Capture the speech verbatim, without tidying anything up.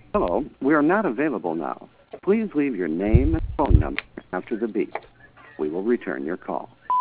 Hello, we are not available now. Please leave your name and phone number after the beep. We will return your call.